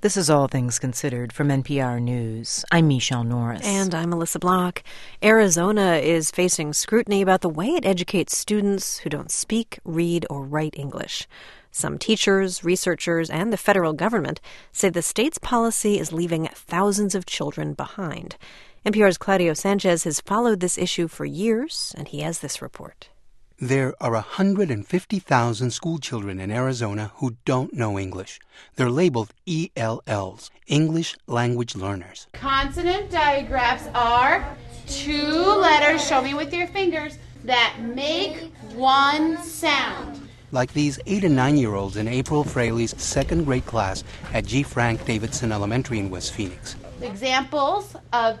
This is All Things Considered from NPR News. I'm Michelle Norris. And I'm Melissa Block. Arizona is facing scrutiny about the way it educates students who don't speak, read, or write English. Some teachers, researchers, and the federal government say the state's policy is leaving thousands of children behind. NPR's Claudio Sanchez has followed this issue for years, and he has this report. There are 150,000 school children in Arizona who don't know English. They're labeled ELLs, English Language Learners. Consonant digraphs are two letters, show me with your fingers, that make one sound. Like these 8 and 9-year-olds in April Fraley's second grade class at G. Frank Davidson Elementary in West Phoenix. Examples of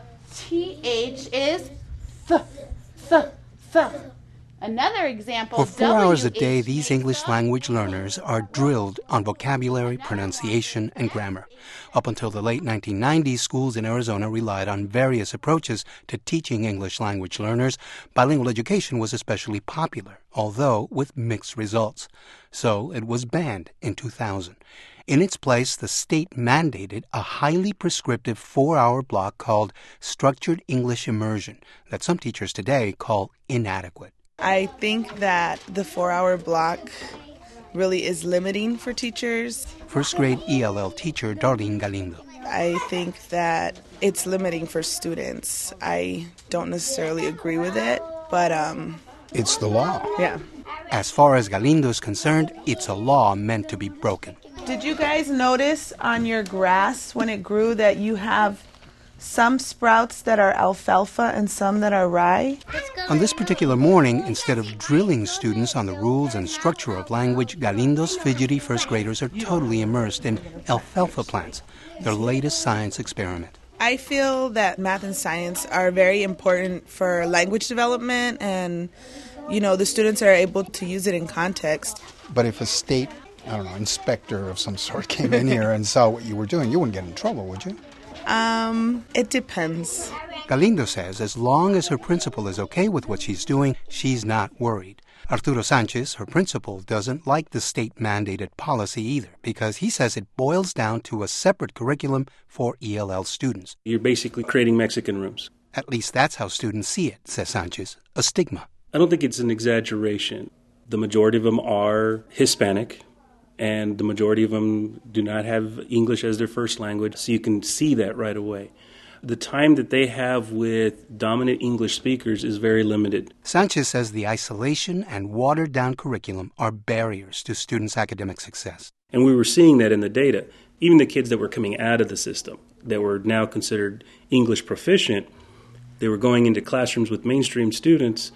TH is th, th, th. Another example, For 4 hours a day, these English language learners are drilled on vocabulary, pronunciation, and grammar. Up until the late 1990s, schools in Arizona relied on various approaches to teaching English language learners. Bilingual education was especially popular, although with mixed results. So it was banned in 2000. In its place, the state mandated a highly prescriptive 4-hour block called Structured English Immersion that some teachers today call inadequate. I think that the 4-hour block really is limiting for teachers. First grade ELL teacher Darlene Galindo. I think that it's limiting for students. I don't necessarily agree with it, but it's the law. Yeah. As far as Galindo is concerned, it's a law meant to be broken. Did you guys notice on your grass when it grew that you have some sprouts that are alfalfa and some that are rye? On this particular morning, instead of drilling students on the rules and structure of language, Galindo's fidgety first graders are totally immersed in alfalfa plants, their latest science experiment. I feel that math and science are very important for language development, and, the students are able to use it in context. But if a state, inspector of some sort came in here and saw what you were doing, you wouldn't get in trouble, would you? It depends. Galindo says as long as her principal is okay with what she's doing, she's not worried. Arturo Sanchez, her principal, doesn't like the state-mandated policy either because he says it boils down to a separate curriculum for ELL students. You're basically creating Mexican rooms. At least that's how students see it, says Sanchez, a stigma. I don't think it's an exaggeration. The majority of them are Hispanic, and the majority of them do not have English as their first language, so you can see that right away. The time that they have with dominant English speakers is very limited. Sanchez says the isolation and watered-down curriculum are barriers to students' academic success. And we were seeing that in the data. Even the kids that were coming out of the system, that were now considered English proficient, they were going into classrooms with mainstream students,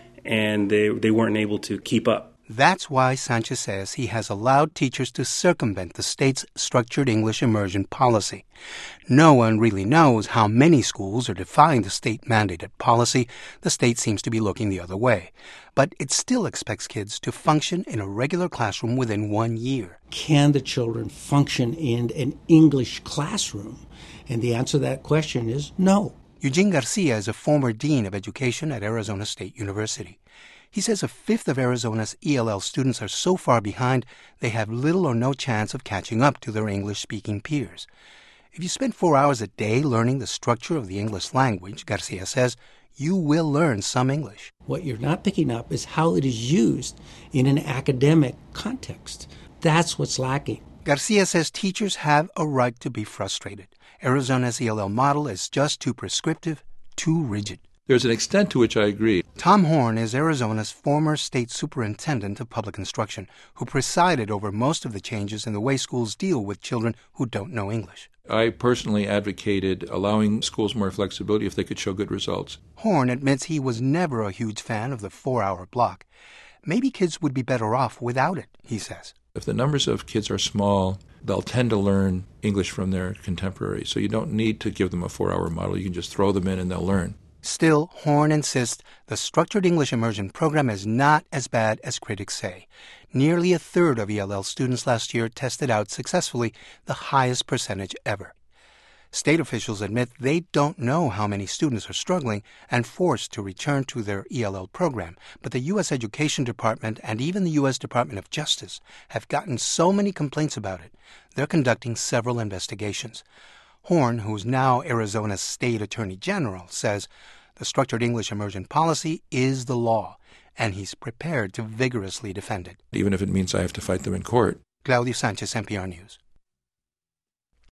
and they weren't able to keep up. That's why Sanchez says he has allowed teachers to circumvent the state's structured English immersion policy. No one really knows how many schools are defying the state-mandated policy. The state seems to be looking the other way. But it still expects kids to function in a regular classroom within 1 year. Can the children function in an English classroom? And the answer to that question is no. Eugene Garcia is a former dean of education at Arizona State University. He says a fifth of Arizona's ELL students are so far behind they have little or no chance of catching up to their English-speaking peers. If you spend 4 hours a day learning the structure of the English language, Garcia says, you will learn some English. What you're not picking up is how it is used in an academic context. That's what's lacking. Garcia says teachers have a right to be frustrated. Arizona's ELL model is just too prescriptive, too rigid. There's an extent to which I agree. Tom Horn is Arizona's former state superintendent of public instruction, who presided over most of the changes in the way schools deal with children who don't know English. I personally advocated allowing schools more flexibility if they could show good results. Horn admits he was never a huge fan of the 4-hour block. Maybe kids would be better off without it, he says. If the numbers of kids are small, they'll tend to learn English from their contemporaries. So you don't need to give them a 4-hour model. You can just throw them in and they'll learn. Still, Horn insists the structured English immersion program is not as bad as critics say. Nearly a third of ELL students last year tested out successfully, the highest percentage ever. State officials admit they don't know how many students are struggling and forced to return to their ELL program, but the U.S. Education Department and even the U.S. Department of Justice have gotten so many complaints about it, they're conducting several investigations. Horn, who's now Arizona's state attorney general, says the structured English immersion policy is the law, and he's prepared to vigorously defend it. Even if it means I have to fight them in court. Claudio Sanchez, NPR News.